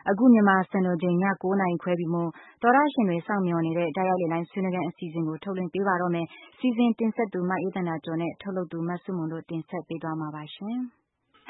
အခုမြန်မာစံတော်ချိန်ည9:00 နာရီခွဲပြီမို့သောတရှင်တွေစောင့်မျှော်နေတဲ့တိုက်ရိုက်လေလိုင်းဆွေးနွေးခန်းအစီအစဉ်ကိုထုတ်လွှင့်ပေးပါတော့မယ်။စီစဉ်တင်ဆက်သူမအေးသန္တာကျော်နဲ့ထုတ်လုပ်သူမဆုမွန်တို့တင်ဆက်ပေးသွားမှာပါရှင်။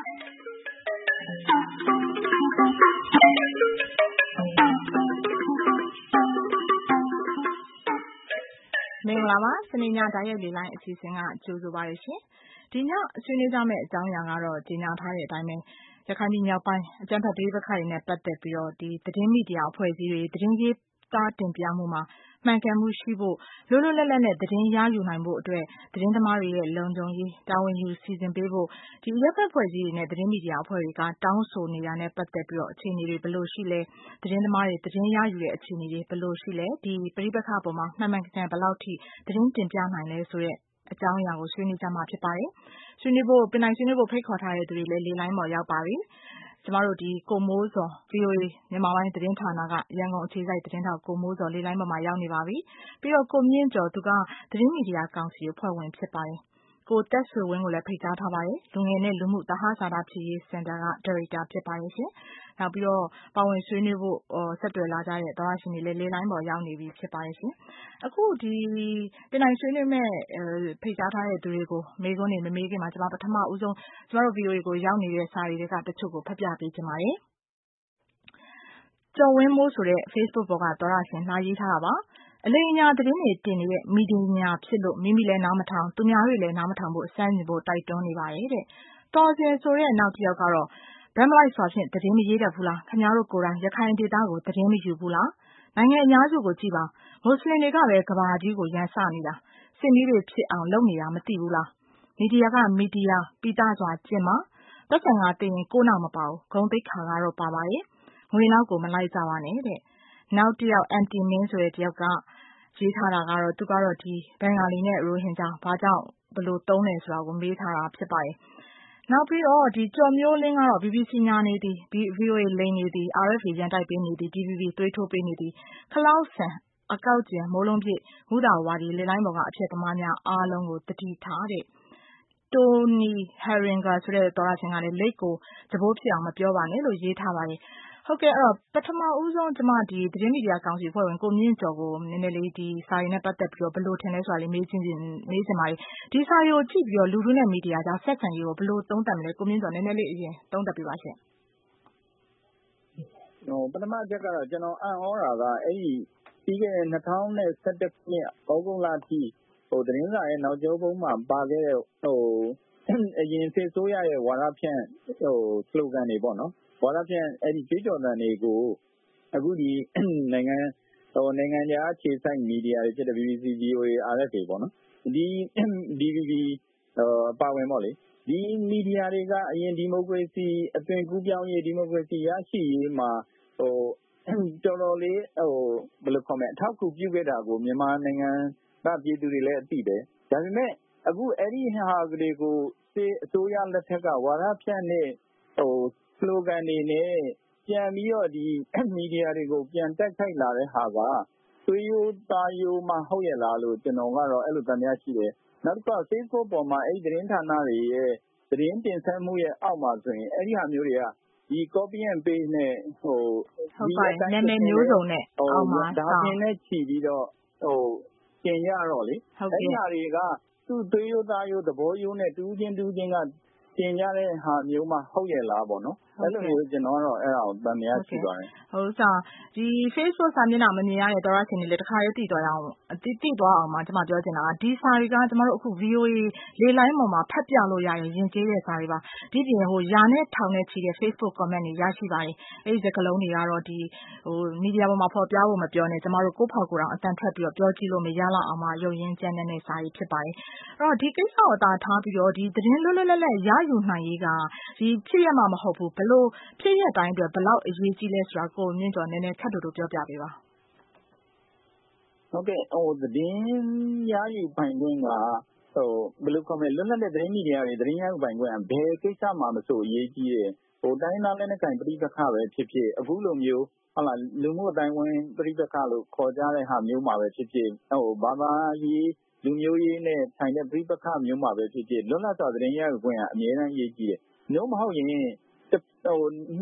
မင်္ဂလာပါစနေညတိုက်ရိုက်လေလိုင်းအစီအစဉ်ကကြိုဆိုပါရရှင်။ဒီညဆွေးနွေးကြမယ့်အကြောင်းအရာကတော့ကြေညာထားတဲ့အတိုင်းပဲရခိုင်ပြည်မြောက်ပိုင်းအကြမ်းဖက်ပဋိပက္ခတွေနဲ့ပတ်သက်ပြီးတော့ဒီသတင်းမီဒီယာအဖွဲ့အစည်းတွေသတင်းရေးသားတင်ပြမှုမှာမှန်ကန်မှုရှိဖို့လွတ်လွတ်လပ်လပ်နဲ့သတင်းရယူနိုင်ဖို့အတွက်သတင်းသမားတွေရဲ့လုံခြုံရေးတာဝန်ယူစီစဉ်ပေးဖို့ဒီရပ်ဖက်ဖွဲ့စည်းတွေနဲ့သတင်းမီဒီယာအဖွဲ့တွေကတောင်းဆိုနေတာနဲ့ပတ်သက်ပြီးတော့အခြေအနေတွေဘယ်လိုရှိလဲသတင်းသမားတွေသတင်းရယူတဲ့အခြေအနေတွေဘယ်လိုရှိလဲဒီပဋိပက္ခပေါ်မှာမှန်မှန်ကန်ကန်ဘယ်လောက်ထိသတင်းတင်ပြနိုင်လဲဆိုတဲ့အကြောင်းအရာကိုဆွေးနွေးကြမှာဖြစ်ပါတယ်။ဆွေးနွေးဖို့ဖိတ်ခေါ်ထားတဲ့သူတွေလည်းလေလိုင်းပေါ်ရောက်ပါပြီ။ကျမတို့ဒီကိုမိုးစော VOA မြန်မာပိုင်းသတင်းဌာနကရန်ကုန်အခြေစိုက်သတင်းထောက်ကိုမိုးစောလေလိုင်းပေါ်မှာရောက်နေပါပြီ။ပြီးတော့ကိုမြင့်ကျော်သူကသတင်းမီဒီယာကောင်စီအဖွဲ့ဝင်ဖြစ်ပါတယ်။ကိုသက်ဆွေဝင်းကိုလည်းဖိတ်ကြားထားပါတယ်။လူငယ်နဲ့လူမှုသဟဇာတဖြစ်ရေးစင်တာကဒါရိုက်တာဖြစ်ပါတယ်ရှင်။နောက်ပြီးတော့ပါဝင်ဆွေးနွေးဖို့ဆက်သွယ်လာကြတဲ့သောတရှင်တွေလည်းလေလိုင်းပေါ်ရောက်နေပြီဖြစ်ပါတယ်ရှင်။အခုဒီတင်နိုင်ဆွေးနွေးမဲ့ဖိတ်ကြားထားတဲ့သူတွေကိုမေးခွန်းတွေမမေးခင်မှာကျွန်မပထမဦးဆုံးကျမတို့ VOA ကိုရောက်နေတဲ့စာတွေကတချို့ကိုဖတ်ပြပေးချင်ပါတယ်။ကျော်ဝင်းမိုးဆိုတဲ့ Facebook ပေါ်ကသောတရှင်လာရေးထားတာပါ။အလိမ်အညာသတင်းတွေတင်နေတဲ့မီဒီယာဖြစ်လို့မိမိလည်းနားမထောင်သူများတွေလည်းနားမထောင်ဖို့စမ်းမြင်ဖို့တိုက်တွန်းနေပါတယ်တဲ့။တော်စင်ဆိုတဲ့နောက်တစ်ယောက်ကတော့ဗမ်းမလိုက်စွာဖြင့်သတင်းမရေးတတ်ဘူးလားခင်ဗျားတို့ကိုယ်တိုင်ရခိုင်ဒေသကိုသတင်းမယူဘူးလားနိုင်ငံအများစုကိုကြည့်ပါမွတ်စလင်တွေကပဲကဘာကြီးကိုရန်စနေတာစစ်မီးတွေဖြစ်အောင်လုပ်နေတာမသိဘူးလားမီဒီယာကမီဒီယာပိသားစွာကျင့်ပါသက်ဆိုင်ကသိရင်ကိုနောက်မပါဘူးဂုံတိတ်ခါကတော့ပါပါရဲ့ငွေနောက်ကိုမလိုက်ကြပါနဲ့တဲ့နောက်တစ်ယောက်အန်တီမင်းဆိုတဲ့တစ်ယောက်ကရေးထားတာကတော့သူကတော့ဒီဘင်္ဂါလီနဲ့ရိုဟင်ဂျာဘာကြောင့်ဘယ်လိုသုံးလဲဆိုတာကိုမေးထားတာဖြစ်ပါတယ်နောက်ပြီးတော့ဒီကျော်မျိုးလင်းကတော့ BBC ညာနေသည် VOA လိန်နေသည် RFA ရန်တိုက်ပေးနေသည် DVB သွေးထိုးပေးနေသည်ခလောက်ဆန်အကောက်ကျင်မိုးလုံးပြည့်မူတာဝါဒီလေလိုင်းပေါ်ကအဖြစ်သမားများအားလုံးကိုတတိထားတဲ့တိုနီဟယ်ရင်ဂါဆိုတဲ့သောရရှင်ကလည်းလိတ်ကိုသဘောဖြစ်အောင်မပြောပါနဲ့လို့ရေးထားပါတယ်ဟုတ်ကဲ့အဲ့တော့ပထမဦးဆုံးကျွန်မဒီသတင်းမီဒီယာကောင်စီအဖွဲ့ဝင်ကိုမြင့်ကျော်ကိုနည်းနည်းလေးဒီစာရင်းနဲ့ပတ်သက်ပြီးတော့ဘယ်လိုထင်လဲဆိုတာလေးမေးချင်ပါတယ်ဒီစာရီကိုကြည့်ပြီးတော့လူထုနဲ့မီဒီယာကြောင့်ဆက်ဆံရေးကိုဘယ်လိုသုံးသပ်မလဲကိုမြင့်ကျော်နည်းနည်းလေးအရင်သုံးသပ်ပြပါရှင့်ပထမအချက်ကတော့ကျွန်တော်အံ့ဩတာကအဲ့ဒီပြီးခဲ့တဲ့2011ခုနှစ်ဩဂုတ်လအထိသတင်းစာရဲ့နောက်ကျောပုံးမှာပါခဲ့တဲ့အရင်စစ်ဆိုးရရဲ့ဝါဒဖြန့်စလိုဂန်တွေပေါ့နော်ဝါဒဖြန့်အဲ့ဒီကြေးကြော်သံတွေကိုအခုဒီနိုင်ငံခြားခြေစိုက်မီဒီယာတွေဖြစ်တဲ့ BBC, VOA, RFA ပေါ့နော်ဒီ DVB ပါဝင်ပေါ့လေဒီမီဒီယာတွေကအရင်ဒီမိုကရေစီအသွင်ကူးပြောင်းရေးဒီမိုကရေစီရရှိရေးမှာတော်တော်လေးဘယ်လိုခေါ်မလဲအထောက်အကူပြုခဲ့တာကိုမြန်မာနိုင်ငံကပြည်သူတွေလည်းအသိပဲဒါပေမဲ့အခုအဲ့ဒီဟာတွေကိုစစ်အစိုးရလက်ထက်ကဝါဒဖြန့်တဲ့စလိုဂန်တွေနဲ့ပြန်ပြီးတော့ဒီမီဒီယာတွေကိုပြန်တက်ခိုက်လာတဲ့ဟာကသွေးရိုးသားရိုးမှဟုတ်ရဲ့လားလို့ကျွန်တော်ကတော့အဲ့လိုသံသယရှိတယ်နောက်တစ်ခါ Facebook ပေါ်မှာအဲ့ဒီသတင်းဌာနတွေရဲ့သတင်းတင်ဆက်မှုရဲ့အောက်မှာဆိုရင်အဲ့ဒီဟာမျိုးတွေကဒီ copy and paste နဲ့ဟုတ်ပါနာမည်မျိုးစုံနဲ့အောက်မှာဒါပြင်နဲ့ခြီးပြီးတော့တင်ရတော့လေအဲ့ဒီဟာတွေကသူ့သွေးရိုးသားရိုးသဘောရိုးနဲ့တူးချင်းကတင်ကြတဲ့ဟာမျိုးမှဟုတ်ရဲ့လားပေါ့နော်အဲ့လိုမျိုးကျွန်တော်ကတော့အဲ့ဒါကိုသံသယရှိပါတယ်ဟုတ်စာဒီ Facebook စာမျက်နှာမမြင်ရတဲ့သောရရှင်တွေလည်းတခါရေးသိသွားအောင်မှာကျွန်မပြောချင်တာကဒီစာတွေကကျွန်တော်တို့အခု VOA လေလိုင်းပေါ်မှာဖတ်ပြလို့ရရင်ရင်ကျေးတဲ့စာတွေပါဒီပြင်ရာနဲ့ထောင်နဲ့ချီတဲ့ Facebook comment တွေရရှိပါတယ်အဲ့ဒီစကားလုံးတွေကတော့ဒီမီဒီယာပေါ်မှာဖော်ပြဖို့မပြောနဲ့ကျွန်တော်တို့ကိုယ့်ဖောက်ကိုယ်တော်အတန်ထွက်ပြီးတော့ပြောကြည့်လို့မရလောက်အောင်မှရုပ်ရင်းကြမ်းတဲ့စာတွေဖြစ်ပါတယ်အဲ့တော့ဒီကိစ္စကိုသာထားပြီးတော့ဒီသတင်းလွတ်လပ်ရယူနိုင်ရေးကဒီဖြစ်ရမှာမဟုတ်ဘူးဘလို့ဖြစ်ရတိုင်းအတွက်ဘလောက်အရေးကြီးလဲဆိုတာကိုမြင့်ကျော်နည်းနည်းခက်တူတူပြောပြပေးပါဟုတ်ကဲ့သတင်းရယူပိုင်ခွင့်ကဘယ်လိုခေါ်မလဲလွတ်လပ်တဲ့သတင်းမီဒီယာတွေသတင်းရယူပိုင်ခွင့်ကဘယ်ကိစ္စမှမဆိုအရေးကြီးတယ်တိုင်းသားလက်နက်ကိုင်ပဋိပက္ခပဲဖြစ်ဖြစ်အခုလိုမျိုးဟုတ်လားလူမှုအတိုင်းဝန်းပဋိပက္ခလို့ခေါ်ကြတဲ့ဟာမျိုးမှာပဲဖြစ်ဖြစ်ဘာသာရေးလူမျိုးရေးနဲ့ဆိုင်တဲ့ပဋိပက္ခမျိုးမှာပဲဖြစ်ဖြစ်လွတ်လပ်စွာသတင်းရယူခွင့်ကအများကြီးအရေးကြီးတယ်မျိုးမဟုတ်ရင်ဘ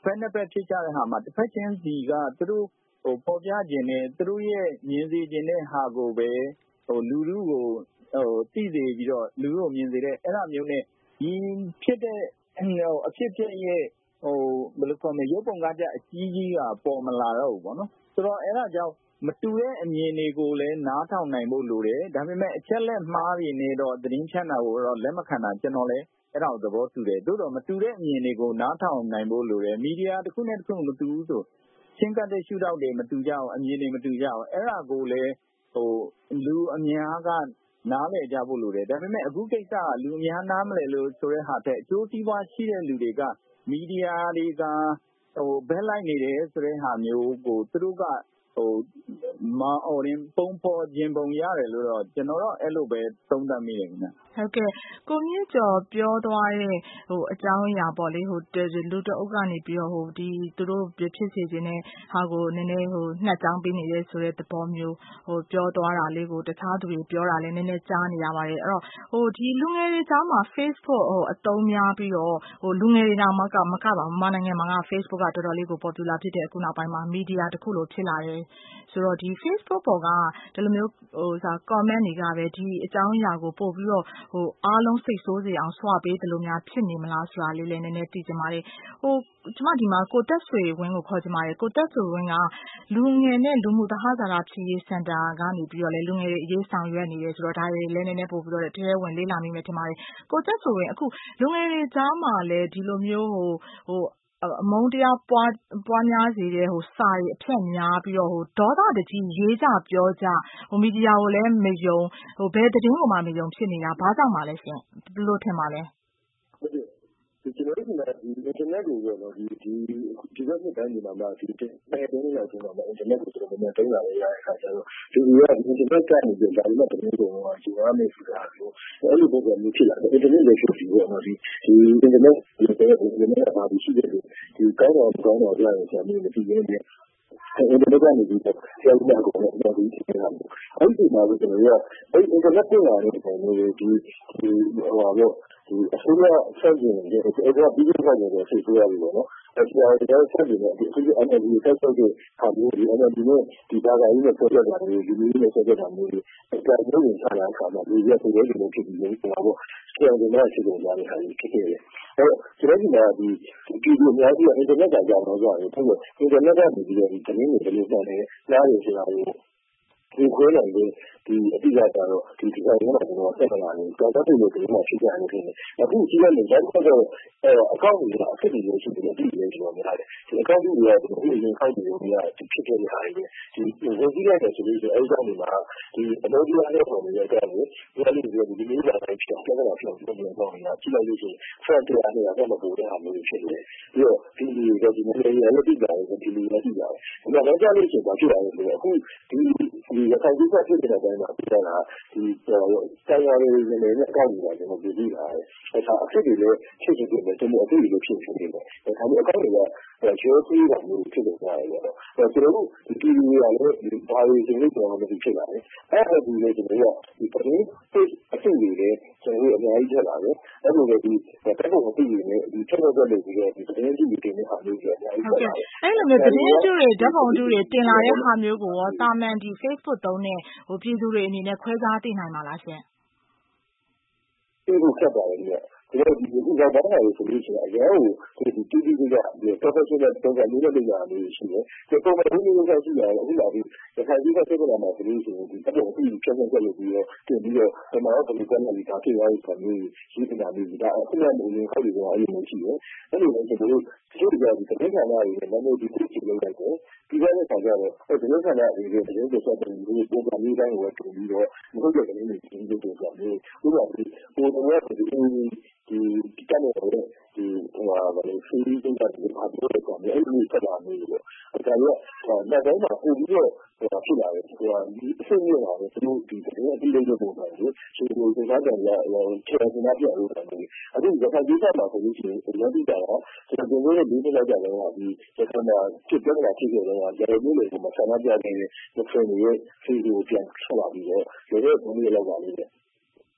ဖက်နှစ်ဖက်ဖြစ်ကြတဲ့ဟာမှာတစ်ဖက်ချင်းစီကသူတို့ပေါ်ပြခြင်းနဲ့သူတို့ရဲ့မြင်စေခြင်းတဲ့ဟာကိုပဲလူထုကိုသိစေပြီးတော့လူထုကိုမြင်စေတဲ့အဲ့ဒါမျိုးနဲ့ဒီဖြစ်တဲ့အဖြစ်ဖြစ်ရဲ့ဘယ်လိုခေါ်မလဲရုပ်ပုံကားကြအကြီးကြီးကပေါ်မလာတော့ဘူးပေါ့နော်ဆိုတော့အဲ့ဒါကြောင့်မတူတဲ့အမြင်တွေကိုလည်းနားထောင်နိုင်ဖို့လိုတယ်ဒါပေမဲ့အချက်လက်မှားတွေနဲ့တော့သတင်းဖြန့်တာကိုတော့လက်မခံတာကျွန်တော်လည်းအဲ့ဒါကိုသဘောတူတယ်သို့တော့မတူတဲ့အမြင်တွေကိုနားထောင်နိုင်ဖို့လိုတယ်မီဒီယာတစ်ခုနဲ့တစ်ခုမတူဘူးဆိုချင်းကတဲ့ရှုထောင့်တွေမတူကြအောင်အမြင်တွေမတူကြအောင်အဲ့ဒါကိုလည်းလူအများကနားလည်ကြဖို့လိုတယ်ဒါပေမဲ့အခုကိစ္စကလူအများနားမလည်လို့ဆိုတဲ့ဟာတဲ့ အကျိုးစီးပွားရှိတဲ့လူတွေကမီဒီယာတွေကဘက်လိုက်နေတယ်ဆိုတဲ့ဟာမျိုးကိုသူတို့ကပုံပေါ်ခြင်းပုံရတယ်လို့တော့ကျွန်တော်တော့အဲ့လိုပဲသုံးသပ်မိတယ်ခင်ဗျဟုတ်ကဲ့ကိုမြင့်ကျော်ပြောသွားတဲ့အကြောင်းအရာပေါ့လေလူတအုပ်ကနေပြီးတော့သူတို့ဖြစ်စေခြင်းနဲ့ဟာကိုနည်းနည်းနှက်ကြောင်းပေးနေတယ်ဆိုတဲ့သဘောမျိုးပြောသွားတာလေးကိုတခြားသူတွေပြောတာလည်းနည်းနည်းကြားနေရပါတယ်အဲ့တော့ဒီလူငယ်တွေကြားမှာ Facebook အသုံးများပြီးတော့လူငယ်တွေတောင်မကပါမြန်မာနိုင်ငံမှာက Facebook ကတော်တော်လေးကို popular ဖြစ်တဲ့အခုနောက်ပိုင်းမှာမီဒီယာတစ်ခုလိုဖြစ်လာတယ်ဆိုတော့ဒီ Facebook ပေါ်ကဒီလိုမျိုးcomment တွေကပဲဒီအကြောင်းအရာကိုပို့ပြီးတော့အားလုံးစိတ်ဆိုးစေအောင်ဆွပေးတယ်လို့များဖြစ်နေမလားဆိုတာလေးလည်းနည်းနည်းသိချင်ပါတယ်ကျမဒီမှာကိုတက်ဆွေဝင်းကိုခေါ်ချင်ပါတယ်ကိုတက်ဆွေဝင်းကလူငယ်နဲ့လူမှုသဟဇာတဖြစ်ရေးစင်တာကနေပြီးတော့လည်းလူငယ်တွေအရေးဆောင်ရွက်နေတယ်ဆိုတော့ဒါတွေလည်းနည်းနည်းပို့ပြီးတော့ထဲဝင်လေ့လာမိမယ်ထင်ပါတယ်ကိုတက်ဆွေဝင်းအခုလူငယ်တွေကြားမှာလည်းဒီလိုမျိုးအမုန်းတရားပွားများစေတဲ့စာတွေအဖြတ်များပြီးတော့ဒေါသတကြီးရေးကြပြောကြမီဒီယာကိုလည်းမယုံဘယ်သတင်းကိုမှမယုံဖြစ်နေတာဘာကြောင့်ပါလဲရှင်ဘယ်လိုထင်ပါလဲကျွန်တော်တို့ကဒီ internet ကိုပေါ့နော်ဒီဘက်နှစ်တိုင်းဒီမှာဒီတိုင်းရောက်ဆုံးတော့ internet ကိုတော်တော်များများသုံးလာရတဲ့အခါကျတော့ဒီက internet ကနေပြီးဒါလည်းတကယ်ကိုယူရမယ်ဆိုတာကိုအဲ့လိုပုံစံမျိုးဖြစ်လာတယ် internet လည်းဖြစ်ပြီးပေါ့နော်ဒီ internet ကိုပါပြီးရှိတယ်ဒီကောင်းတော့ကြားရတဲ့မျိုးမသိရင်အဲ့ဒီကနေပြီးတော့ဆရာကြီးကလည်းဒီနေတာမျိုးအဲ့ဒီမှာကျွန်တော်ကအဲ့ internet ကိုလာတဲ့ပုံမျိုးဒီအစိုးရဆက်ကျင်တယ်အဲ့ဒါပြီးတော့လည်းဆက်ဆိုရပြီပေါ့နော်အဲ့ဒါလည်းဆက်ကျင်တယ်ဒီအန်အဒီဆက်ဆိုတဲ့ဟာမျိုးဒီအန်အဒီနဲ့ဒီဘာသာရေးနဲ့ဆက်ကြတာမျိုးဒီမျိုးနဲ့ဆက်ကြတာမျိုးအဲ့ဒါမျိုးကိုဆက်လာခါမှာဒီရက်တွေလည်းဖြစ်ပြီးနေပါပေါ့ဆရာကြီးနဲ့ဆက်ကြတာလည်းဟာဖြစ်ခဲ့တယ်အဲ့ကျွန်တော်ဒီအများကြီးအင်တာနက်ကကြောင့်တော့ကြာတယ်ဟုတ်ကဲ့အင်တာနက်ကနေပြီးတော့ဒီသတင်းတွေဘယ်လိုလုပ်လဲနားရဆိုတာကိုဒီခွဲနိုင်တဲ့ဒီအတိအကျတော့ဒီဒီဇိုင်းကတော့ကျွန်တော်ဆက်လာတယ်တော်တော်လေးဒီမှာဖြစ်ကြတယ်ဖြစ်နေအခုကြည့်ရမယ်ဒါကတော့အကောင့်တွေကအဖြစ်တွေရှိတယ်ဒီလိုကျွန်တော်များတယ်ဒီအကောင့်တွေကဒီအရင်ခောက်တွေများဖြစ်ခဲ့တဲ့ဟာတွေဒီဝင်ကြည့်ရတယ်ဆိုလို့အဲ့ဒီမှာဒီအလုပ်တရားတွေပေါ်နေတဲ့အတွက်ဒီလိုလာတိုင်းဖြစ်တယ်တော့ဖြစ်တယ်ကျွန်တော်ကကြည့်လိုက်လို့ရှိရင်ဆက်တရားတွေကတော့မပူတဲ့ဟာမျိုးဖြစ်နေတယ်ပြီးတော့ဒီလိုလည်းလည်းပြီးကြတယ်ဒီလိုလည်းပြီးကြတယ်ဒါတော့ကြားလို့ရှိရင်ဘာဖြစ်လဲဆိုတော့အခုဒီရခိုင်ပြည်ဖြစ်တဲ့အတိုင်းမှာပြောတာဒီတရားရေးနဲ့အကောင့်တွေကျွန်တော်ပြည်လာတယ်။ဒါအဖြစ်တွေလည်းဖြစ်နေတယ်ကျွန်တော်အဖြစ်တွေလည်းဖြစ်နေတယ်။ဒါမျိုးအကောင့်တွေကကျော်ပြီးတာမျိုးဖြစ်နေကြတယ်ပေါ့။ကျွန်တော်တို့ဒီပြည်ရလည်းဘာလို့ဒီလိုပြောမှမဖြစ်လာလဲ။အဲ့ဒါဒီလေကျွန်တော်ဒီပြည်အဖြစ်တွေလည်းကျွန်တော်အများကြီးထက်လာတယ်။အဲ့လိုလေဒီတက်ဖို့မသိရင်ဒီချက်တော့လို့ပြီးတော့ဒီသတင်းကြည့်ပြီးတင်ဟာမျိုးကြီးအများကြီးဟုတ်ကဲ့အဲ့လိုမျိုးသတင်းကြည့်တွေဓာတ်ပုံကြည့်တွေတင်လာတဲ့ဟာမျိုးကိုရောတာမန်ဒီ Facebook သုံးတဲ့ပြည်သူတွေအနေနဲ့ခွဲခြားသိနိုင်ပါလားရှင်ဒီလိုဆက်ပါတယ်ဒီဒီဥစ္စာဘာလဲဆိုလို့ရှိရင်အရင်ကဒီတီဗီကဒီ professional တော့ကလေးတွေလာနေရှိတယ်ဒီပုံမှန်လူတွေကရှိရတယ်အခုလာပြီးဒီခိုင်ကြီးကဆက်ကြလာမှာဆိုလို့ရှိရင်ဒီတက်တော့ဒီချက်ချက်လို့ပြီးတော့တင်ပြီးတော့ဒီမှာတော့ဒီကနေ့ဒါဖြစ်သွားပြီဆိုမျိုးရှိနေတာမျိုးဒါအခုလည်းလူတွေခောက်ပြီးတော့အဲ့လိုမျိုးရှိတယ်အဲ့လိုလည်းကျွန်တော်တို့ဒီလိုကြာဒီသတင်းဌာနတွေလည်းလည်းဒီလိုကြည့်လို့ရတယ်ဒီကနေ့ဆောင်ကြတော့ဒီလိုဌာနတွေဒီလိုဆိုတော့ဒီပုံမှန်လေးတိုင်းကိုတင်ပြီးတော့မဟုတ်တဲ့သတင်းတွေတင်ပြီးတော့ဆိုမျိုးဥပမာဒီဟိုတော့ဒီတန်းနေတဲ့ဒီဘာလဲစီးရီးတွေကဒီမှာပြောတယ်ဆိုတော့အဲ့ဒီဆက်လာနေတယ်ဒါကနောက်ပိုင်းမှာပို့ပြီးတော့ဖြစ်လာတယ်ဒီအဆင့်မြင့်လာတယ်သူတို့ဒီသတင်းအပြီးလေးလုပ်ပုံစံမျိုးဒီလိုစကားပြန်ရချေစနာပြလို့တယ်အခုရခိုင်ပြည်မှာဆိုလို့ရှိရင်လက်ပြီးတာကကျွန်တော်တို့လည်းဒီလိုကြတယ်ကဒီရခိုင်မှာဖြစ်ပြတာဖြစ်ခဲ့တယ်ကရရမျိုးလေးကိုမဆန္ဒပြနေတဲ့ဒီဖရင်းရဲ့ဖီဒီယိုပြန်ဆက်လာပြီးတော့ဒီလိုပုံလေးလောက်ပါလိမ့်မယ်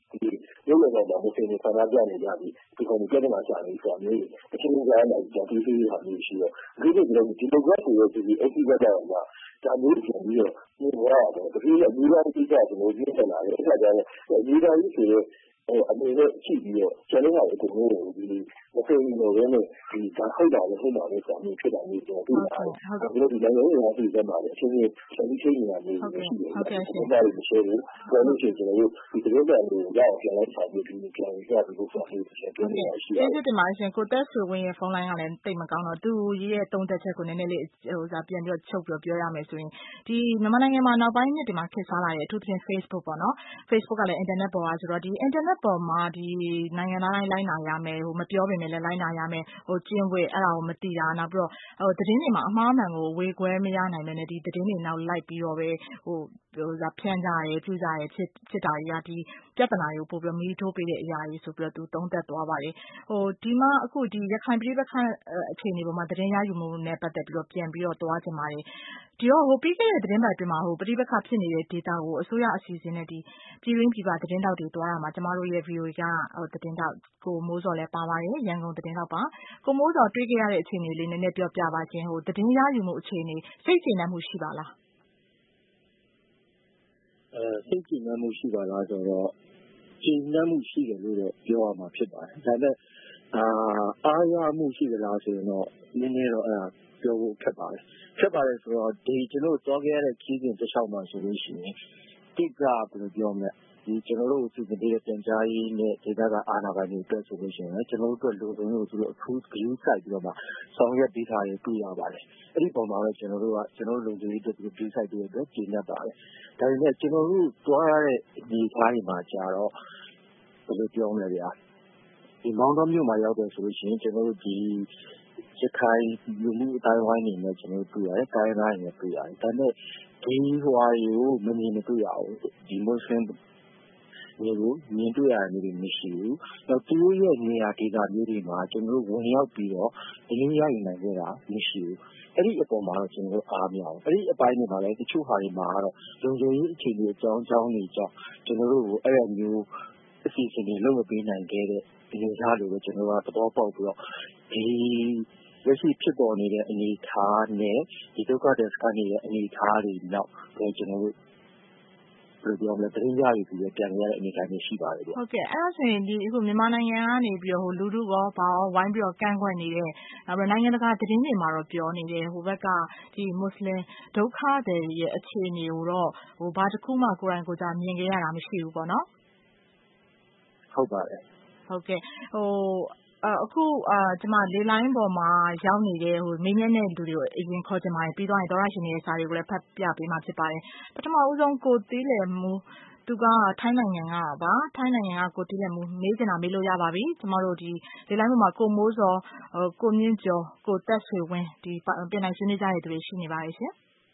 ရုပ်လည်းတော့မသိနေဆန္ဒပြနေကြပြီဒီကောင်ပြဿနာရှာနေဆိုတာမျိုးအချင်းချင်းကြားနေကြပြီးပြီးဟာမျိုးရှိတော့အခုဒီလိုဒီမိုကရက်တွေရဲ့ဒီအစီအစဉ်တော့ဒါမျိုးပြန်ပြီးတော့ဒီကတော့ဒီအမျိုးသားတိကျကျွန်တော်ပြောနေတာလေအဲ့ဒါကြောင့်အမျိုးသားကြီးဆိုတော့အနေနဲ့ကြည့်ပြီးတော့ကျွန်တော်ကဒီလိုဒီမသိဘူးလို့လည်းဒီဒါဟုတ်တာလည်းဟုတ်ပါလေဆိုတော့ဖြစ်တာမျိုးကျွန်တော်တွေ့တာဒီလိုဒီလိုမျိုးအစီအစဉ်မှာလည်းအချင်းချင်းနေရာမျိုးရှိတယ်ဟုတ်ကဲ့ရှင်ဒါလည်းမရှိဘူးဒါလို့ရှိရင်ကျွန်တော်တို့ဒီလိုပဲလို့ရအောင်ပြန်လိုက်ဆောင်ပြီးဒီပြန်ရပြီးလို့ဆိုပြီးဆက်ပြောနေတာရှိတယ်ကျေးဇူးတင်ပါတယ်ရှင်ကိုသက်ဆွေဝင်းရဲ့ဖုန်းလိုင်းကလည်းတိတ်မကောင်းတော့သူရဲ့သုံးသက်ချက်ကိုနည်းနည်းလေးပြန်ပြီးချုပ်ပြောရမယ်ဆိုရင်ဒီမြန်မာနိုင်ငံမှာနောက်ပိုင်းနှစ်တွေမှာခေတ်စားလာတဲ့အထူးသဖြင့် Facebook ပေါ့နော် Facebook ကလည်း internet ပေါ်ကဆိုတော့ဒီ internet ပေါ်မှာဒီနိုင်ငံသားတိုင်းလိုက်နာရမယ်မပြောပေမဲ့လည်းလိုက်နာရမယ်ကျင့်ဝတ်အဲ့ဒါကိုမသိတာနောက်ပြီးတော့သတင်းတွေမှာအမှားမှန်ကိုဝေခွဲမရနိုင်မယ်နဲ့ဒီသတင်းတွေနောက်လိုက်ပြီးတော့ပဲဖြန့်ကြရဲပြုကြရဲဖြစ်တာတွေကဒီပြဿနာတွေကိုပို့ပြီးမီးထိုးပေးတဲ့အရာကြီးဆိုပြီးတော့သူသုံးသပ်သွားပါတယ်ဒီမှာအခုဒီရခိုင်ပြည်ပခန့်အခြေအနေပေါ်မှာသတင်းရယူမှုနဲ့ပတ်သက်ပြီးတော့ပြန်ပြီးတော့သွားချင်ပါတယ်ဒီတော့ပြီးခဲ့တဲ့သတင်းပတ်အတွင်းမှာပြည်ပခန့်ဖြစ်နေတဲ့ဒေတာကိုအစိုးရအစီအစဉ်နဲ့ဒီပြည်ရင်းပြည်ပသတင်းတောက်တွေသွားတာမှာကျမတို့ရဲ့ VOA ကသတင်းတောက်ကိုမိုးစော်လည်းပါပါတယ်ရန်ကုန်သတင်းတောက်ပါကိုမိုးစော်တွေ့ခဲ့ရတဲ့အခြေအနေလေးနည်းနည်းပြောပြပါခြင်းသတင်းရယူမှုအခြေအနေစိတ်ကျေနပ်မှုရှိပါလားစိတ်ကြည်နပ်မှုရှိပါလားဆိုတော့ကြည်နပ်မှုရှိတယ်လို့တော့ပြောရမှာဖြစ်ပါတယ်ဒါပေမဲ့အားရမှုရှိသလားဆိုရင်တော့နည်းနည်းတော့အဲ့ဒါပြောဖို့ခက်ပါတယ်ဆိုတော့ဒီကျွန်တော်သွားခဲ့ရတဲ့ခီးစဉ်တစ်လျှောက်မှာဆိုလို့ရှိရင်တိကဘယ်လိုပြောမလဲဒီကျွန်တော်တို့စီစဉ်ပေးတဲ့ပြန်ကြားရေးနဲ့ဒေသကအာဏာပိုင်တွေအတွက်ဆိုလို့ရှိရင်ကျွန်တော်တို့အတွက်လူစုံလို့သူတို့အခုဂရုစိုက်ပြီးတော့မှဆောင်ရွက်ပေးထားရတွေ့ရပါတယ်အဲ့ဒီပုံမှာတော့ကျွန်တော်တို့လူစုံရေးအတွက်သူတို့ဂရုစိုက်ပေးတဲ့အတွက်ကျေနပ်ပါတယ်ဒါပေမဲ့ကျွန်တော်တို့သွားရတဲ့ဒီသားတွေမှာကြာတော့ဘယ်လိုပြောမလဲဗျာဒီမောင်တော်မြို့မှာရောက်တယ်ဆိုလို့ရှိရင်ကျွန်တော်တို့ဒီရခိုင်လူမှုအတိုင်းဝိုင်းနေနဲ့ကျွန်တော်တို့တွေ့ရတယ်တိုင်းသားတွေနဲ့တွေ့ရတယ်ဒါပေမဲ့ဒီဟွာတွေကိုမမြင်မတွေ့ရဘူးဒီမွတ်စလင်မျိုးမြင်တွေ့ရတဲ့မျိုးမရှိဘူး။နောက်သူတို့ရဲ့နေရာဒေသမျိုးတွေမှာကျွန်တော်တို့ဝင်ရောက်ပြီးတော့သတင်းရယူနိုင်ကြတာမရှိဘူး။အဲ့ဒီအပေါ်မှာတော့ကျွန်တော်တို့အားမရဘူး။အဲ့ဒီအပိုင်းတွေမှာလည်းတချို့ဟာတွေမှာတော့လုံခြုံရေးအခြေအနေအကြောင်းတွေကြောင့်ကျွန်တော်တို့ကိုအဲ့လိုမျိုးအစီအစဉ်တွေလုပ်မပေးနိုင်ခဲ့တဲ့အနေအထားတွေပဲကျွန်တော်တို့ကသဘောပေါက်ပြီးတော့ဒီလက်ရှိဖြစ်ပေါ်နေတဲ့အနေအထားနဲ့ဒီဒုက္ခတဲ့စကနေရဲ့အနေအထားတွေနောက်တော့ကျွန်တော်တို့ပြောမလဲသတင်းကြရပြီးပြန်ရတဲ့အနေအထားမျိုးရှိပါတယ်ဗျဟုတ်ကဲ့အဲ့ဒါဆိုရင်ဒီအခုမြန်မာနိုင်ငံကနေပြီးတော့လူထုရောဘာရောဝိုင်းပြီးတော့ကန့်ကွက်နေတဲ့နောက်နိုင်ငံတကာသတင်းတွေမှာတော့ပြောနေတယ်ဟိုဘက်ကဒီမွတ်စလင်ဒုက္ခတွေရဲ့အခြေအနေကိုတော့ဘာတစ်ခုမှကိုယ်တိုင်ကိုယ်ကြမြင်ခဲ့ရတာမရှိဘူးပေါ့နော်ဟုတ်ပါတယ်ဟုတ်ကဲ့အခုကျမလေလိုင်းပေါ်မှာရောက်နေတဲ့မေးမြန်းတဲ့လူတွေကိုအရင်ခေါ်ချင်ပါတယ်ပြီးတော့ရင်ဒေါရရှင်ရဲ့စာတွေကိုလည်းဖတ်ပြပေးမှာဖြစ်ပါတယ်ပထမဦးဆုံးကိုတီးလယ်မူသူကထိုင်းနိုင်ငံကပါထိုင်းနိုင်ငံကကိုတီးလယ်မူမေးချင်တာမေးလို့ရပါပြီကျမတို့ဒီလေလိုင်းပေါ်မှာကိုမိုးစောကိုမြင့်ကျော်ကိုသက်ဆွေဝင်းဒီပြန်နိုင်ဆွေးနွေးကြတဲ့သူတွေရှိနေပါတယ်ရှင်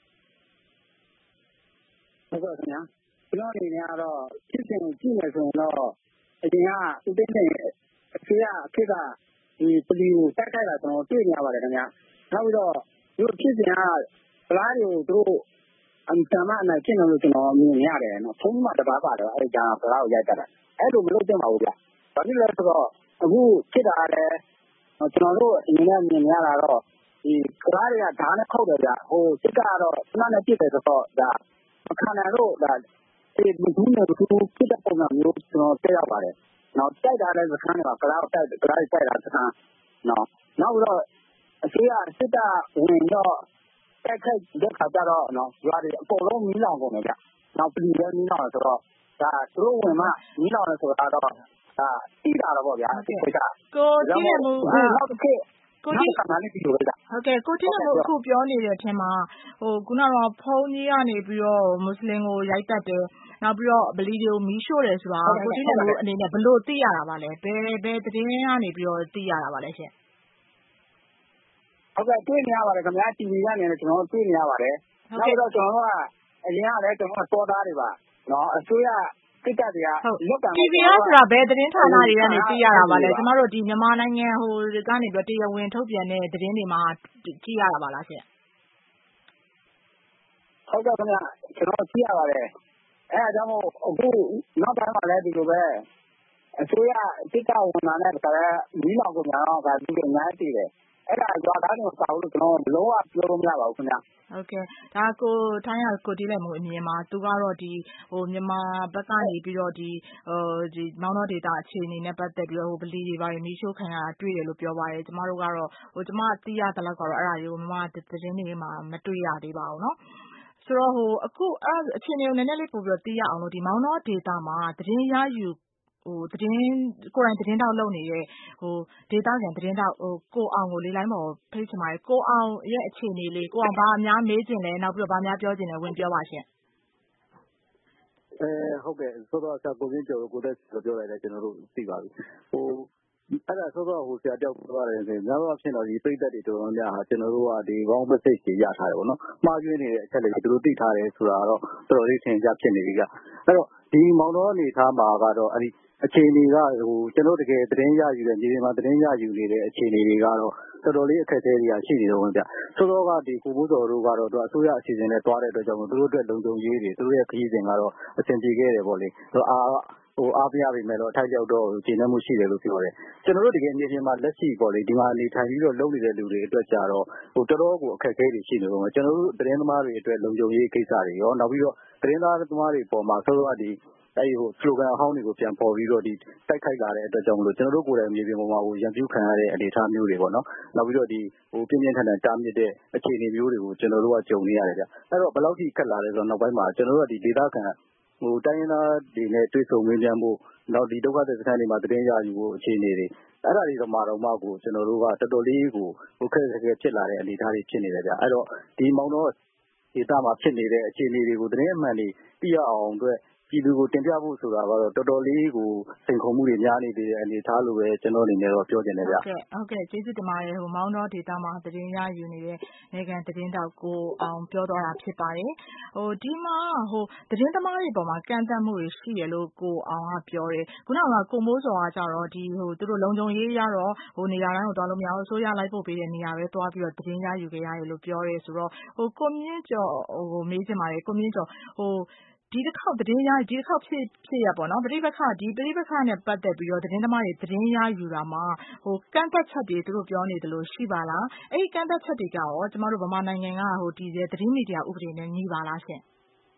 ဟုတ်ကဲ့ခင်ဗျာကျွန်တော်အနေနဲ့ကတော့ဖြစ်စဉ်ကိုကြည့်နေဆိုရင်တော့အရင်ကဦးသိန်းစိန်အဖေကဒီပလီကိုတိုက်ခိုက်တာကျွန်တော်တွေ့နေရပါတယ်ခင်ဗျာနောက်ပြီးတော့ဒီဖြစ်စဉ်ကဗလားတွေကိုသူတို့အမှန်မှန်နဲ့ဖြစ်နေလို့ကျွန်တော်မြင်ရတယ်နော်ဖုန်းမှာတပါးပါတယ်အဲ့ဒါဗလားကိုရိုက်တာအဲ့လိုမလုပ်သင့်ပါဘူးဗျဘာဖြစ်လဲဆိုတော့အခုဖြစ်တာလည်းကျွန်တော်တို့အနေနဲ့မြင်ရတာတော့ဒီဗလားတွေကဓာတ်နဲ့ခုတ်တယ်ဗျစစ်ကတော့ခဏနဲ့ပြစ်တယ်ဆိုတော့ဒါမခံနိုင်လို့ဒါဒီဘူးနဲ့ဘူးဖြစ်တဲ့ပုံစံမျိုးကျွန်တော်တွေ့ရပါတယ်နောက်တိုက်တာလည်းစခန်းတွေကဗလားတိုက်တာစခန်းနော်နောက်တော့အစိုးရစစ်တပ်ဝင်တော့တက်ခတ်တဲ့ခါကျတော့နော်ရွာတွေအကုန်လုံးမီးလောင်ကုန်တယ်ဗျနောက်ပြည်လည်းမီးလောင်ဆိုတော့ဒါသူတို့ဝင်မှမီးလောင်တယ်ဆိုတာတော့ဒါတိတာတော့ဗောဗျာဒီကိစ္စကိုတီးရမှုနောက်တစ်ခေတ်ကိုတီးကမှလည်းဒီလိုပဲဗျဟုတ်ကဲ့ကိုတီးရမှုအခုပြောနေတဲ့အထက်မှာခုနကတော့ဖုန်းကြီးကနေပြီးတော့မွတ်စလင်ကိုရိုက်တက်တယ်နောက်ပြီးတော့ဗလီတွေကိုမီးရှို့တယ်ဆိုတာကိုတီးရမှုအနေနဲ့ဘလို့သိရတာပါလဲဘယ်သတင်းကနေပြီးတော့သိရတာပါလဲရှင်ဟုတ်ကဲ့တွေ့နေရပါတယ်ခင်ဗျာ TV ကနေလည်းကျွန်တော်တွေ့နေရပါတယ်နောက်တော့ကျွန်တော်တို့ကအရင်ကလည်းကျွန်တော်စောသားတွေပါနော်အစိုးရစစ်တပ်တွေကလုတ်ကံ TV ဆိုတာဘယ်သတင်းဌာနတွေကနေသိရတာပါလဲကျမတို့ဒီမြန်မာနိုင်ငံကနေပြီးတရားဝင်ထုတ်ပြန်တဲ့သတင်းတွေမှာကြည့်ရတာပါလားရှင်ဟုတ်ကဲ့ခင်ဗျာကျွန်တော်ကြည့်ရပါတယ်အဲဒါကြောင့်မို့အခုနောက်ပိုင်းမှာလည်းဒီလိုပဲအစိုးရစစ်တပ်ဝန်ထမ်းနဲ့တခါတည်းမီးလောင်ကုန်ကြတော့ဒီလိုအများကြီးတည်တယ်အဲ့ဒါရွာသားတွေစာလို့ကျွန်တော်လုံးဝပြောလို့မရပါဘူးခင်ဗျာဟုတ်ကဲ့ဒါထိုင်းကိုတီးလိုက်မှုအမြင်မှာသူကတော့ဒီမြန်မာဘက်ကနေပြီးတော့ဒီမောင်တော်ဒေတာအခြေအနေနဲ့ပတ်သက်ပြီးတော့ဗလီတွေပါမီးရှို့ခံရတာတွေ့တယ်လို့ပြောပါတယ်ကျမတို့ကတော့ကျမသိရသလောက်ကတော့အဲ့ဒါတွေကိုမြန်မာသတင်းတွေမှာမတွေ့ရသေးပါဘူးเนาะဆိုတော့အခုအခြေအနေကိုနည်းနည်းလေးပို့ပြီးတော့သိရအောင်လို့ဒီမောင်တော်ဒေတာမှာသတင်းရယူသတင်းကိုယ်တိုင်သတင်းတောက်လုပ်နေတဲ့ဒေတာကန်သတင်းတောက်ကိုအောင်ကိုလေးလိုင်းပေါ်ဖိတ်ချင်ပါတယ်ကိုအောင်ရဲ့အခြေအနေလေးကိုအောင်ဘာအများမေးချင်လဲနောက်ပြီးတော့ဘာများပြောချင်လဲဝင်ပြောပါရှင်ဟုတ်ကဲ့ဆိုတော့ဆရာကိုင်းကျော်ကိုတက်ပြောလိုက်တယ်ကျွန်တော်တို့သိပါပြီအဲ့ဒါဆိုတော့ဆရာတောက်ပြောရတယ်ဆိုရင်များသောအားဖြင့်တော့ဒီပိတ်သက်တွေတော်တော်များဟာကျွန်တော်တို့ကဒီ wrong message တွေရထားတယ်ပေါ့နော်မှားယွင်းနေတဲ့အချက်တွေသူတို့သိထားတယ်ဆိုတာတော့တော်တော်လေးထင်ရှားဖြစ်နေပြီကအဲ့တော့ဒီမောင်တော်အနေထားမှာကတော့အဲ့ဒီအခြေအနေကကျွန်တော်တကယ်သတင်းရယူတဲ့ညီမသတင်းရယူနေတဲ့အခြေအနေတွေကတော့တော်တော်လေးအခက်အခဲတွေရှိနေတော့ဗျဆိုတော့ကဒီကိုမိုးစော်တို့ကတော့သူအစိုးရအစီအစဉ်နဲ့တွားတဲ့အတွက်ကြောင့်သူတို့အတွက်လုံခြုံရေးတွေသူတို့ရဲ့ခရီးစဉ်ကတော့အဆင်ပြေခဲ့တယ်ပေါ့လေအားပြရပြီမဲ့တော့အထိုက်ရောက်တော့ကျေနပ်မှုရှိတယ်လို့ပြောတယ်ကျွန်တော်တို့တကယ်မြေပြင်မှာလက်ရှိပေါ့လေဒီမှာနေထိုင်ပြီးတော့လုပ်နေတဲ့လူတွေအတွက်ကြတော့တော်တော်ကိုအခက်အခဲတွေရှိနေတော့ကျွန်တော်တို့သတင်းသမားတွေအတွက်လုံခြုံရေးကိစ္စတွေရောနောက်ပြီးတော့သတင်းသမားတွေပေါ်မှာဆိုတော့ဒီslogan အဟောင်းတွေကိုပြန်ပေါ်ပြီးတော့ဒီတိုက်ခိုက်လာတဲ့အတွက်ကြောင့်မလို့ကျွန်တော်တို့ကိုယ်တိုင်မြေပြင်ပေါ်မှာရန်ပြုခံရတဲ့အနေအထားမျိုးတွေပေါ့နော်နောက်ပြီးတော့ဒီပြင်းပြင်းထန်ထန်တားမြစ်တဲ့အခြေအနေမျိုးတွေကိုကျွန်တော်တို့ကကြုံနေရတယ်ဗျအဲ့တော့ဘယ်လောက်ထိခက်လာလဲဆိုတော့နောက်ပိုင်းမှာကျွန်တော်တို့ကဒီဒေသခံတိုင်းရင်းသားတွေနဲ့တွေ့ဆုံမေးမြန်းဖို့နောက်ဒီဒုက္ခသည်စခန်းတွေမှာသတင်းရယူဖို့အခြေအနေတွေအဲ့ဒါတွေတော့မှကိုကျွန်တော်တို့ကတော်တော်လေးကိုခက်ခဲဖြစ်လာတဲ့အနေအထားတွေဖြစ်နေတယ်ဗျအဲ့တော့ဒီမောင်တော်ဒေသမှာဖြစ်နေတဲ့အခြေအနေတွေကိုသတင်းအမှန်တွေသိရအောင်အတွက်ပြည်သူကိုတင်ပြဖို့ဆိုတာကတော့တော်တော်လေးကိုစိန်ခေါ်မှုတွေများနေသေးတဲ့အနေအထားလိုပဲကျွန်တော်အနေနဲ့တော့ပြောချင်တယ်ဗျဟုတ်ကဲ့ကျေးဇူးတင်ပါတယ်မောင်တော်ဒေတာမှာသတင်းရယူနေတဲ့နေကန်သတင်းတောက်ကိုအောင်ပြောသွားတာဖြစ်ပါတယ်ဒီမှာသတင်းသမားတွေပေါ်မှာကန့်သတ်မှုတွေရှိရလို့ကိုအောင်ကပြောတယ်ခုနကကိုမိုးစော်ကကြတော့ဒီသူတို့လုံခြုံရေးရတော့နေရာတိုင်းကိုသွားလို့မရဘူးအစိုးရလိုက်ပို့ပေးတဲ့နေရာပဲသွားပြီးတော့သတင်းရယူခဲ့ရတယ်လို့ပြောရဲဆိုတော့ကိုမြင့်ကျော်မေးချင်ပါတယ်ကိုမြင့်ကျော်ဒီတစ်ခေါက်ဖြစ်ရပေါ့နော်ပဋိပက္ခနဲ့ပတ်သက်ပြီးတော့သတင်းသမားတွေသတင်းရယူတာမှာကန့်သက်ချက်တွေသူတို့ပြောနေတယ်လို့ရှိပါလားအဲ့ဒီကန့်သက်ချက်တွေကရောကျမတို့ဗမာနိုင်ငံကဒီသတင်းမီဒီယာဥပဒေနဲ့ညီပါလားရှင်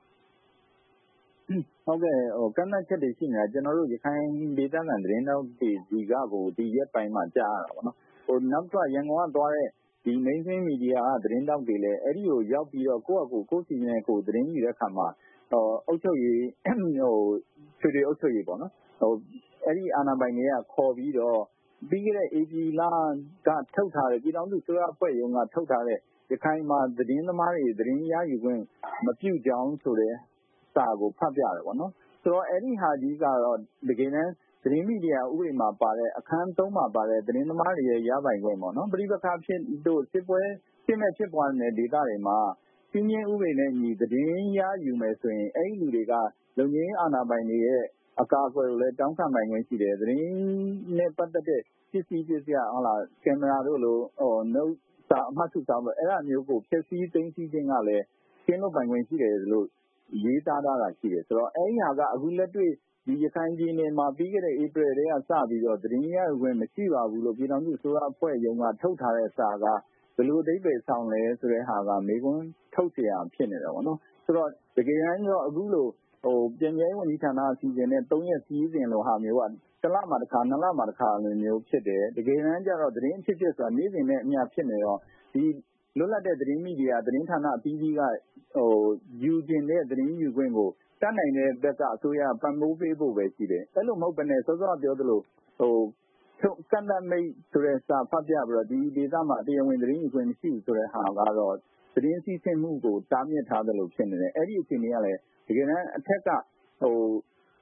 ဟုတ်ကဲ့ကန့်သက်ချက်တွေရှိနေတာကျွန်တော်တို့ရခိုင်ဒေသခံသတင်းတောက်တွေဒီကကိုဒီရက်ပိုင်းမှာကြားရတာပေါ့နော်နောက်တော့ရန်ကုန်ကသွားတဲ့ဒီ mainstream media ကသတင်းတောက်တွေလည်းအဲ့ဒီကိုရောက်ပြီးတော့ကိုယ့်စီစဉ်ကိုသတင်းယူတဲ့အခါမှာအုပ်ချုပ်ရေးဆွေတွေအုပ်ချုပ်ရေးပေါ့နော်အဲ့ဒီအာဏာပိုင်တွေကခေါ်ပြီးတော့ပြီးခဲ့တဲ့ AP လကထုတ်ထားတဲ့ပြည်ထောင်စုစိုးရအဖွဲ့ရုံးကထုတ်ထားတဲ့ရခိုင်မှာသတင်းသမားတွေသတင်းရယူခွင့်မပြုကြောင်းဆိုတဲ့စာကိုဖတ်ပြတယ်ပေါ့နော်ဆိုတော့အဲ့ဒီဟာကြီးကတော့တကယ်တမ်းသတင်းမီဒီယာဥပဒေမှာပါတဲ့အခန်း 3 မှာပါတဲ့သတင်းသမားတွေရဲ့ရပိုင်ခွင့်ပေါ့နော်ပဋိပက္ခဖြစ်တို့စစ်ပွဲဖြစ်ပွားနေတဲ့ဒေသတွေမှာစည်းမျဉ်းဥပဒေနဲ့ညီသတင်းရယူမယ်ဆိုရင်အဲ့ဒီလူတွေကလုံခြုံရေးအာဏာပိုင်တွေရဲ့အကာအကွယ်ကိုလည်းတောင်းခံပိုင်ခွင့်ရှိတယ်သတင်းနဲ့ပတ်သက်တဲ့ပစ္စည်းဟုတ်လားကင်မရာတို့လိုnote စာအမှတ်စုစာပေါ့အဲ့ဒါမျိုးကိုဖြည့်ဆည်းသိမ်းဆည်းခြင်းကလည်းကျင်းလို့ပိုင်ခွင့်ရှိတယ်လို့ရေးသားထားတာရှိတယ်ဆိုတော့အဲ့ဒီဟာကအခုလက်တွေ့ဒီရခိုင်ပြည်နယ်မှာပြီးခဲ့တဲ့ဧပြီတည်းကစပြီးတော့သတင်းရယူခွင့်မရှိပါဘူးလို့ပြည်ထောင်စုအစိုးရအဖွဲ့ရုံးကထုတ်ထားတဲ့စာကဘယ်လိုအဓိပ္ပာယ်ဆောင်လဲဆိုတဲ့ဟာကမေးခွန်းထုတ်เสียဖြစ်နေတယ်ပေါ့နော်ဆိုတော့တကယ်တမ်းတော့အခုလိုပြည်내ဝန်ကြီးဌာနအစီအစဉ်နဲ့3ရက်စီးစဉ်လိုဟာမျိုးကတစ်လမှာတစ်ခါ2လမှာတစ်ခါလိုမျိုးဖြစ်တယ်တကယ်တမ်းကျတော့သတင်းဖြစ်ဆိုတာနေ့စဉ်နဲ့အမျှဖြစ်နေတော့ဒီလွတ်လပ်တဲ့သတင်းမီဒီယာသတင်းဌာနအသီးသီးကယူကျင်တဲ့သတင်းယူခွင့်ကိုတတ်နိုင်တဲ့ဘက်ကအစိုးရပံ့ပိုးပေးဖို့ပဲရှိတယ်အဲ့လိုမဟုတ်ဘဲနဲ့စောစောပြောသလိုကန့်သတ်မိတ်ဆိုတဲ့စာဖတ်ပြပြီးတော့ဒီဒေသမှာတရားဝင်သတင်းယူခွင့်မရှိဘူးဆိုတဲ့ဟာကတော့သတင်းစီးဆင်းမှုကိုတားမြစ်ထားတယ်လို့ဖြစ်နေတယ်အဲ့ဒီအခြေအနေကလည်းတကယ်တမ်းအထက်က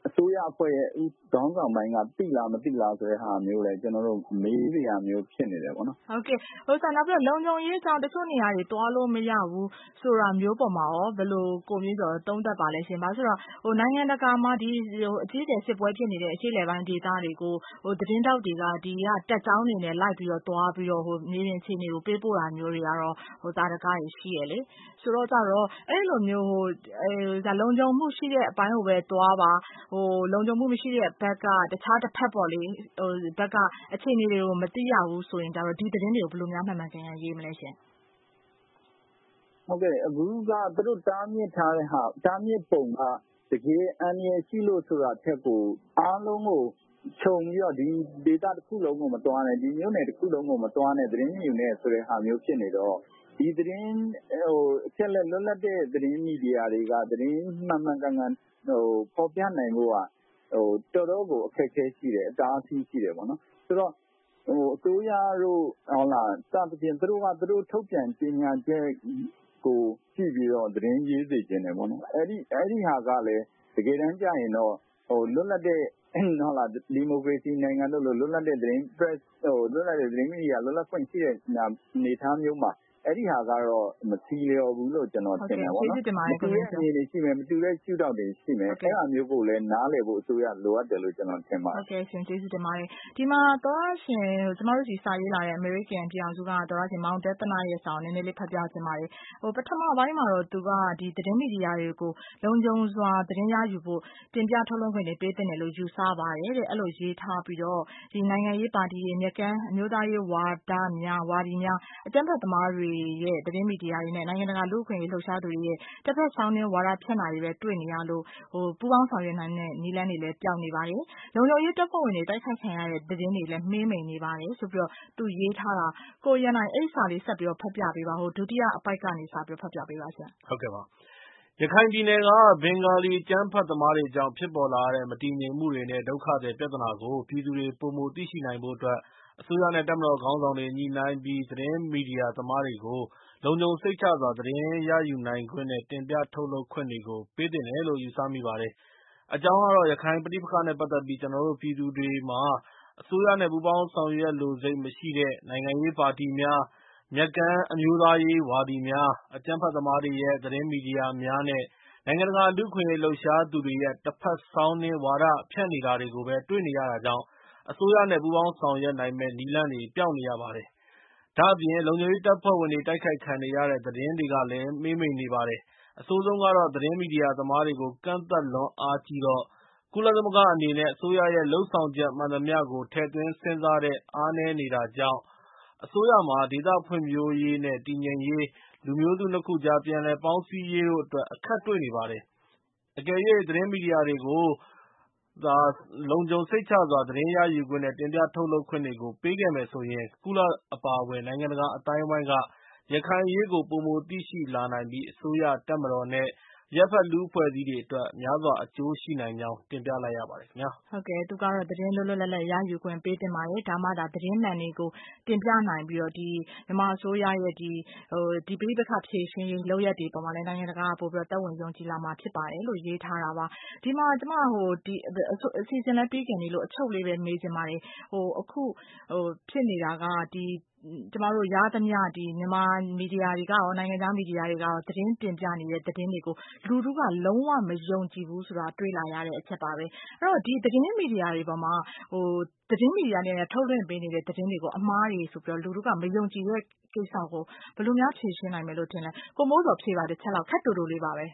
အစိုးရအဖွဲ့ရဲ့ခေါင်းဆောင်ပိုင်းကသိလားမသိလားဆိုတဲ့ဟာမျိုးလဲကျွန်တော်တို့မေးစရာမျိုးဖြစ်နေတယ်ပေါ့နော်ဟုတ်ကဲ့နောက်ပြီးလုံခြုံရေးကြောင့်တချို့နေရာတွေတွားလို့မရဘူးဆိုတာမျိုးပေါ်မှာရောဘယ်လိုကိုမျိုးကျော်သုံးသပ်ပါလဲရှင်ဘာလို့ဆိုတော့နိုင်ငံတကာမှာဒီအကြီးအကျယ်စစ်ပွဲဖြစ်နေတဲ့အရှေ့လယ်ပိုင်းဒေသတွေကိုသတင်းတောက်တွေကတက်ကြောင်းနေနဲ့လိုက်ပြီးတော့တွားပြီးတော့မြေပြင်အခြေအနေကိုပေးပို့တာမျိုးတွေကတော့တာတကားတွေရှိရလေဆိုတော့အဲ့လိုမျိုးလုံခြုံမှုရှိတဲ့အပိုင်းကိုပဲတွားပါလုံခြုံမှုမရှိတဲ့ဘက်ကတခြားတစ်ဖက်ပေါ့လေဘက်ကအခြေအနေတွေကိုမသိရဘူးဆိုရင်ဒီသတင်းတွေကိုဘယ်လိုများမှန်မှန်ကန်ကန်ရေးမလဲရှင်ဟုတ်ကဲ့အခုကသူတို့တားမြစ်ထားတဲ့ဟာတားမြစ်ပုံကတကယ်အန္တရာယ်ရှိလို့ဆိုတာထက်ကိုအားလုံးကိုခြုံပြီးတော့ဒီဒေတာတစ်ခုလုံးကိုမတွားနဲ့ဒီမြို့နယ်တစ်ခုလုံးကိုမတွားနဲ့သတင်းယူနေဆိုတဲ့ဟာမျိုးဖြစ်နေတော့ဒီသတင်းအချက်လက်လွတ်လပ်တဲ့သတင်းမီဒီယာတွေကသတင်းမှန်မှန်ကန်ကန်ပေါ်ပြနိုင်ဖို့ကတော်တော်ကိုအခက်အခဲရှိတယ်အတားအဆီးရှိတယ်ပေါ့နော်ဆိုတော့အစိုးရတို့ဟုတ်လားစသဖြင့်သူတို့ထုတ်ပြန်ကြေညာချက်ကိုကြည့်ပြီးတော့သတင်းရေးစေခြင်းတယ်ပေါ့နော်အဲ့ဒီဟာကလည်းတကယ်တမ်းကျရင်တော့လွတ်လပ်တဲ့ဟုတ်လားဒီမိုကရေစီနိုင်ငံတို့လိုလွတ်လပ်တဲ့သတင်း press လွတ်လပ်တဲ့သတင်းမီဒီယာလွတ်လပ်ခွင့်ရှိတဲ့အနေအထားမျိုးမှာအဲ့ဒီဟာကတော့မစီလျော်ဘူးလို့ကျွန်တော်ထင်တယ်ပေါ့နော်မတူတဲ့အနေတွေရှိမယ်မတူတဲ့ရှုထောင့်တွေရှိမယ်အဲ့ဒါမျိုးကိုလည်းနားလည်ဖို့အစိုးရလိုအပ်တယ်လို့ကျွန်တော်ထင်ပါတယ်ဟုတ်ကဲ့ရှင်ကျေးဇူးတင်ပါတယ်ဒီမှာသောရှင်ကျမတို့စီစာရေးလာတဲ့ American ပြည်အောင်စုကသောရှင်မောင်တက်တနာရဲ့စာကိုနည်းနည်းလေးဖတ်ပြခြင်းပါတယ်ပထမပိုင်းမှာတော့သူကဒီသတင်းမီဒီယာတွေကိုလုံခြုံစွာသတင်းရယူဖို့တင်ပြထုတ်လွှင့်ခွင့်တွေပေးသင့်တယ်လို့ယူဆပါတယ်တဲ့အဲ့လိုရေးထားပြီးတော့ဒီနိုင်ငံရေးပါတီတွေမြက်ကန်းအမျိုးသားရေးဝါဒီများအကြမ်းဖက်သမားတွေရဲ့သတင်းမီဒီယာတွေနဲ့နိုင်ငံတကာလူ့အခွင့်အရေးလှုပ်ရှားသူတွေရဲ့တစ်ဖက်ဆောင်းတဲ့ဝါဒဖြန့်တာတွေပဲတွေ့နေရလို့ပူးပေါင်းဆောင်ရွက်နိုင်တဲ့နည်းလမ်းတွေလည်းပြောင်းနေပါတယ်လုံခြုံရေးတပ်ဖွဲ့ဝင်တွေတိုက်ခိုက်ခံရတဲ့သတင်းတွေလည်းမှေးမှိန်နေပါတယ်ဆိုပြီးတော့သူရေးထားတာကိုရန်နိုင်အဲ့စာလေးဆက်ပြီးတော့ဖတ်ပြပေးပါဒုတိယအပိုက်ကနေစပြီးတော့ဖတ်ပြပေးပါဆရာဟုတ်ကဲ့ပါရခိုင်ပြည်နယ်ကဘင်္ဂါလီအကြမ်းဖက်သမားတွေကြောင့်ဖြစ်ပေါ်လာတဲ့မတည်ငြိမ်မှုတွေနဲ့ဒုက္ခတွေပြဿနာကိုပြည်သူတွေပုံမသိရှိနိုင်ဖို့အတွက်အစိုးရနဲ့တပ်မတော်ခေါင်းဆောင်တွေညှိနှိုင်းပြီးသတင်းမီဒီယာသမားတွေကိုလုံခြုံစိတ်ချစွာသတင်းရယူနိုင်ခွင့်နဲ့တင်ပြထုတ်လုပ်ခွင့်တွေကိုပေးသင့်တယ်လို့ယူဆမိပါတယ်။အကြောင်းကတော့ရခိုင်ပဋိပက္ခနဲ့ပတ်သက်ပြီးကျွန်တော်တို့ပြည်သူတွေမှာအစိုးရနဲ့ပူးပေါင်းဆောင်ရွက်လိုစိတ်မရှိတဲ့နိုင်ငံရေးပါတီများမြက်ကန်းအမျိုးသားရေးဝါဒီများအကြမ်းဖက်သမားတွေရဲ့သတင်းမီဒီယာများနဲ့နိုင်ငံတကာလူ့အခွင့်အရေးလှုပ်ရှားသူတွေရဲ့တစ်ဖက်ဆောင်းနှင်းဝါဒဖြန့်နေတာတွေကိုပဲတွေ့နေရတာကြောင့်အစိုးရနဲ့ပူးပေါင်းဆောင်ရွက်နိုင်မဲ့နည်းလမ်းတွေပျောက်နေရပါတယ်။ဒါ့အပြင်လုံခြုံရေးတပ်ဖွဲ့ဝင်တွေတိုက်ခိုက်ခံနေရတဲ့သတင်းတွေကလည်းမှေးမှိန်နေပါတယ်။အဆိုးဆုံးကတော့သတင်းမီဒီယာသမားတွေကိုကန့်သက်လွန်အားကြီးတော့ကုလသမဂ္ဂအနေနဲ့အစိုးရရဲ့လုပ်ဆောင်ချက်မှန်သမျှကိုထည့်သွင်းစဉ်းစားတဲ့အားနည်းနေတာကြောင့်အစိုးရမှာဒေသဖွံ့ဖြိုးရေးနဲ့တည်ငြိမ်ရေးလူမျိုးစုနှစ်ခုကြားပြန်လည်ပေါင်းစည်းရေးတို့အတွက်အခက်တွေ့နေပါတယ်။အကယ်၍သတင်းမီဒီယာတွေကိုလုံခြုံစိတ်ချစွာသတင်းရယူခွင့်နဲ့တင်ပြထုတ်လုပ်ခွင့်တွေကိုပေးခဲ့မယ်ဆိုရင်ကုလအပါအဝင်နိုင်ငံတကာအတိုင်းအဝိုင်းကရခိုင်အရေးကိုပိုမိုသိရှိလာနိုင်ပြီးအစိုးရတပ်မတော်နဲ့အရပ်ဖက်လူ့အဖွဲ့အစည်းတွေအတွက်များစွာအကျိုးရှိနိုင်ကြောင်းတင်ပြလိုက်ရပါတယ်ခင်ဗျာဟုတ်ကဲ့သူကတော့သတင်းလွတ်လွတ်လပ်လပ်ရယူခွင့်ပေးတင်ပါတယ်ဒါမှသာသတင်းမှန်တွေကိုတင်ပြနိုင်ပြီးတော့ဒီမြန်မာအစိုးရရဲ့ဒီပြိပခဖြည့်ရှင်းရေးလုပ်ရက်တွေပေါ်မှာလည်းနိုင်ငံတကာကပို့ပြီးတော့တပ်ဝင်ယုံကြည်လာမှာဖြစ်ပါတယ်လို့ရေးထားတာပါဒီမှာကျမဒီအစီအစဉ်လည်းပြီးခင်နေလို့အချုပ်လေးပဲမေးချင်ပါတယ်အခုဖြစ်နေတာကဒီကျမတို့ရသမျှဒီမြန်မာမီဒီယာတွေကရောနိုင်ငံခြားမီဒီယာတွေကရောသတင်းတင်ပြနေတဲ့သတင်းတွေကိုလူထုကလုံးဝမယုံကြည်ဘူးဆိုတာတွေ့လာရတဲ့အချက်ပါပဲအဲ့တော့ဒီသတင်းမီဒီယာတွေပေါ်မှာသတင်းမီဒီယာနဲ့ထုတ်လွှင့်ပေးနေတဲ့သတင်းတွေကိုအမှားတွေဆိုပြီးတော့လူထုကမယုံကြည်တဲ့ကိစ္စကိုဘယ်လိုများဖြေရှင်းနိုင်မယ်လို့ထင်လဲကိုမိုးစောဖြေပါတစ်ချက်လောက်ခက်တူတူလေးပါပဲ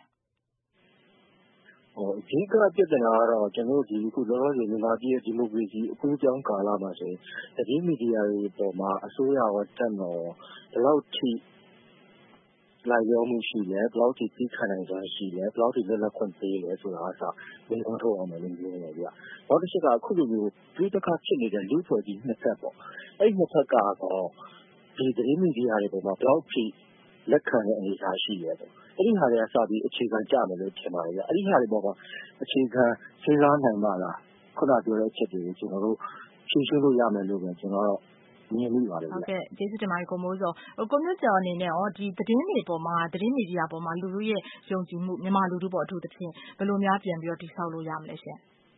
အဓိကပြဿနာကတော့ကျွန်တော်ဒီအခုလောလောဆယ်မြန်မာပြည်ရဲ့ဒီမိုကရေစီအကူအကြောင်းကာလမှာဆိုရင်သတင်းမီဒီယာတွေပေါ်မှာအစိုးရရောတပ်မတော်ဘယ်လောက်ထိလိုက်ရောမှုရှိလဲဘယ်လောက်ထိသိခံနိုင်စွမ်းရှိလဲဘယ်လောက်ထိလက်ခွင့်ပေးလဲဆိုတာအစားဘယ်လိုထုတ်အောင်မလဲပြောရပြနောက်တစ်ချက်ကအခုလိုမျိုးပြည်ပခါဖြစ်နေတဲ့လူ့ဖွဲ့ကြီးနှစ်ဖက်ပေါ့အဲ့နှစ်ဖက်ကတော့ဒီသတင်းမီဒီယာတွေပေါ်မှာဘယ်လောက်ထိလက်ခံတဲ့အနေအထားရှိရဲပေါ့အဲ့ဒီဟာတွေကစပြီးအခြေခံကြမယ်လို့ထင်ပါတယ်ဗျအဲ့ဒီဟာတွေပေါ်မှာအခြေခံစဉ်းစားနိုင်ပါလားခုနပြောတဲ့အချက်တွေကိုကျွန်တော်တို့ရှင်းရှင်းလို့ရမယ်လို့ပဲကျွန်တော်တို့မြင်မိပါတယ်ဗျဟုတ်ကဲ့ကျေးဇူးတင်ပါတယ်ကိုမိုးစောကိုမျိုးကျော်အနေနဲ့ရောဒီသတင်းတွေပေါ်မှာသတင်းမီဒီယာပေါ်မှာလူထုရဲ့ယုံကြည်မှုမြန်မာလူထုပေါ်အထူးသဖြင့်ဘယ်လိုများပြန်ပြီးတော့တိဆောက်လို့ရမလဲရှင်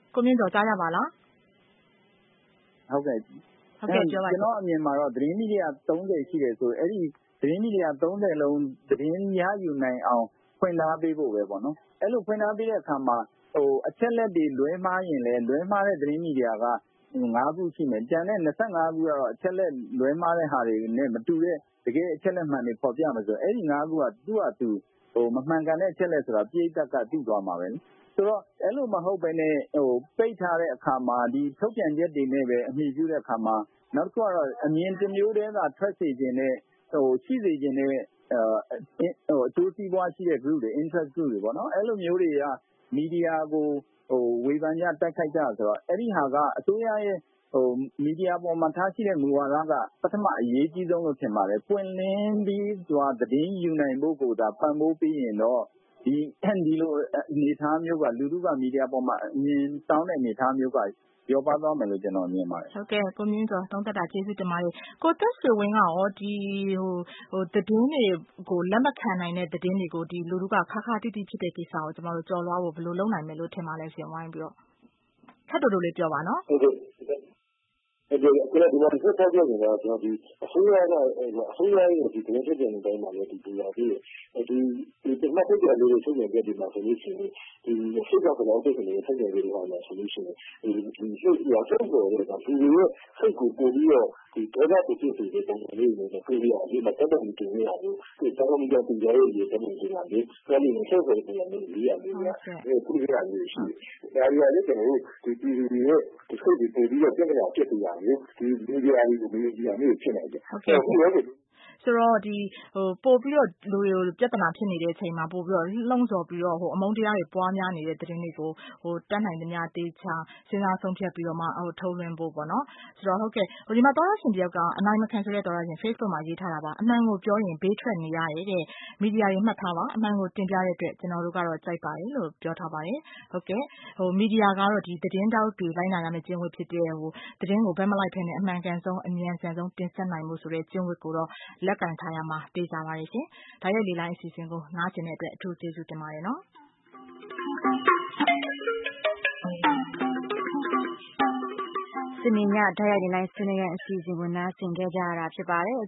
ကိုမြင့်ကျော်ကြားရပါလားဟုတ်ကဲ့ပြောပါကျွန်တော်အမြင်မှာတော့သတင်းမီဒီယာ30ရှိတယ်ဆိုအဲ့ဒီသတင်းမီဒီယာ30လုံးသတင်းရယူနိုင်အောင်ဖွင့်ထားပေးဖို့ပဲပေါ့နော်အဲ့လိုဖွင့်ထားပေးတဲ့အခါမှာအချက်လက်တွေလွဲမှားရင်လည်းလွဲမှားတဲ့သတင်းမီဒီယာက5ခုရှိမယ်ကျန်တဲ့25ခုကတော့အချက်လက်လွဲမှားတဲ့ဟာတွေနဲ့မတူတဲ့တကယ်အချက်လက်မှန်တွေပေါ်ပြမှာဆိုအဲ့ဒီ5ခုကသူ့ဟာသူမမှန်ကန်တဲ့အချက်လက်ဆိုတာပြည်သက်ကသိသွားမှာပဲဆိုတော့အဲ့လိုမဟုတ်ဘဲနဲ့ပိတ်ထားတဲ့အခါမှာဒီထုတ်ပြန်ချက်တွေနဲ့ပဲအမိပြုတဲ့အခါမှာနောက်တစ်ခုကတော့အမြင်တစ်မျိုးတည်းသာထွက်စေခြင်းနဲ့ရှိစေခြင်းနဲ့အကျိုးစီးပွားရှိတဲ့ group တွေ interest group တွေပေါ့နော်အဲ့လိုမျိုးတွေကမီဒီယာကိုဝေဖန်ကြတိုက်ခိုက်ကြဆိုတော့အဲ့ဒီဟာကအစိုးရရဲ့မီဒီယာပေါ်မှာထားရှိတဲ့မူဝါဒကပထမအရေးကြီးဆုံးလို့ထင်ပါတယ်ပွင့်လင်းပြီးသွားသတင်းယူနိုင်ဖို့ကိုဒါပံ့ပိုးပေးရင်တော့ဒီလိုအနေထားမျိုးကလူထုကမီဒီယာပေါ်မှာအမြင်တောင်းတဲ့အနေထားမျိုးကရောပါသွားမယ်လို့ကျွန်တော်မြင်ပါတယ်ဟုတ်ကဲ့ကိုမြင့်ကျော်သုံးသပ်တာကျေးဇူးတင်ပါတယ်ကိုသက်ဆွေဝင်းကရောဒီသတင်းတွေကိုလက်မခံနိုင်တဲ့သတင်းတွေကိုဒီလူထုကခါခါတိတိဖြစ်တဲ့ကိစ္စကိုကျွန်တော်တို့ကြော်လွှားဖို့ဘယ်လိုလုပ်နိုင်မယ်လို့ထင်ပါလဲရှင်ဝိုင်းပြီးတော့ခက်တူတူလေးပြောပါနော်ဟုတ်ကဲ့ဒီမှာဆက်ဆက်ပြောနေတာကျွန်တော်ဒီအစိုးရရဲ့ဒီသတင်းထုတ်ပြန်တဲ့အတိုင်းမှာလည်းဒီပညာရေးဒီတမတ်တဲ့လူတွေထုတ်ပြန်တဲ့ဒီမှာဆိုလို့ရှိရင်ဒီစိတ်ကတော့ထုတ်ပြန်နေတဲ့ထုတ်ပြန်ရေးတွေဟာဆိုလို့ရှိရင်ဒီစိတ်ရောဆက်ပေါ်နေတာဒီရဲ့စိတ်ကိုပို့ပြီးတော့ဒီဒေသတည်ရှိတဲ့ပုံစံလေးတွေနဲ့ပြေးရအောင်ဒီမှာတက်တဲ့ဒီနေရာကိုဒီတောင်းမြတ်ပညာရေးတွေတက်နေတဲ့နေရာလေးဆက်ပြီးဆက်ပေါ်နေတဲ့နေရာလေးကဒီပြရနေရှိတယ်ဒါရီလည်းကျွန်တော်တို့ဒီရဲ့ဒီစိတ်တွေပို့ပြီးတော့ပြဿနာဖြစ်နေရတယ်ဒီမီဒီယာတွေကိုမီဒီယာမျိုးဖြစ်နေတယ်ဟုတ်ကဲ့ဆိုတော့ဒီပို့ပြီးတော့လူတွေပြဿနာဖြစ်နေတဲ့အချိန်မှာပို့ပြီးတော့လှုံ့ဆော်ပြီးတော့အမုန်းတရားတွေပွားများနေတဲ့သတင်းတွေကိုတတ်နိုင်သမျှတေချာစဉ်းစားဆုံးဖြတ်ပြီးတော့မှထုတ်လွှင့်ဖို့ပေါ့နော်ဆိုတော့ဟုတ်ကဲ့ဒီမှာတော်ရရှင်တယောက်ကအနိုင်မခံဆိုတဲ့တော်ရရှင် Facebook မှာရေးထားတာပါအမှန်ကိုပြောရင်ဘေးထွက်နေရတယ်တဲ့မီဒီယာတွေမှတ်ထားပါအမှန်ကိုတင်ပြတဲ့အတွက်ကျွန်တော်တို့ကတော့ကြိုက်ပါတယ်လို့ပြောထားပါတယ်ဟုတ်ကဲ့မီဒီယာကတော့ဒီသတင်းတောက်တွေလိုက်နာရမယ့်ကျင့်ဝတ်ဖြစ်တဲ့သတင်းကိုဘက်မလိုက်ဖဲနဲ့အမှန်ကန်ဆုံးအမြန်ဆန်ဆုံးတင်ဆက်နိုင်မှုဆိုတဲ့ကျင့်ဝတ်ကိုတော့လက်ကင်ထားရမှာတေးကြပါရဲ့ရှင်။ဒါရဲ့လေလိုင်းအစီအစဉ်ကိုနားကျင်တဲ့အတွက်အထူးကျေးဇူးတင်ပါတယ်နော်။စနေညဓာတ်ရိုက်လေလိုင်းဆွေးနွေးရန်အစီအစဉ်ကိုနားဆင်ခဲ့ကြရတာဖြစ်ပါတယ်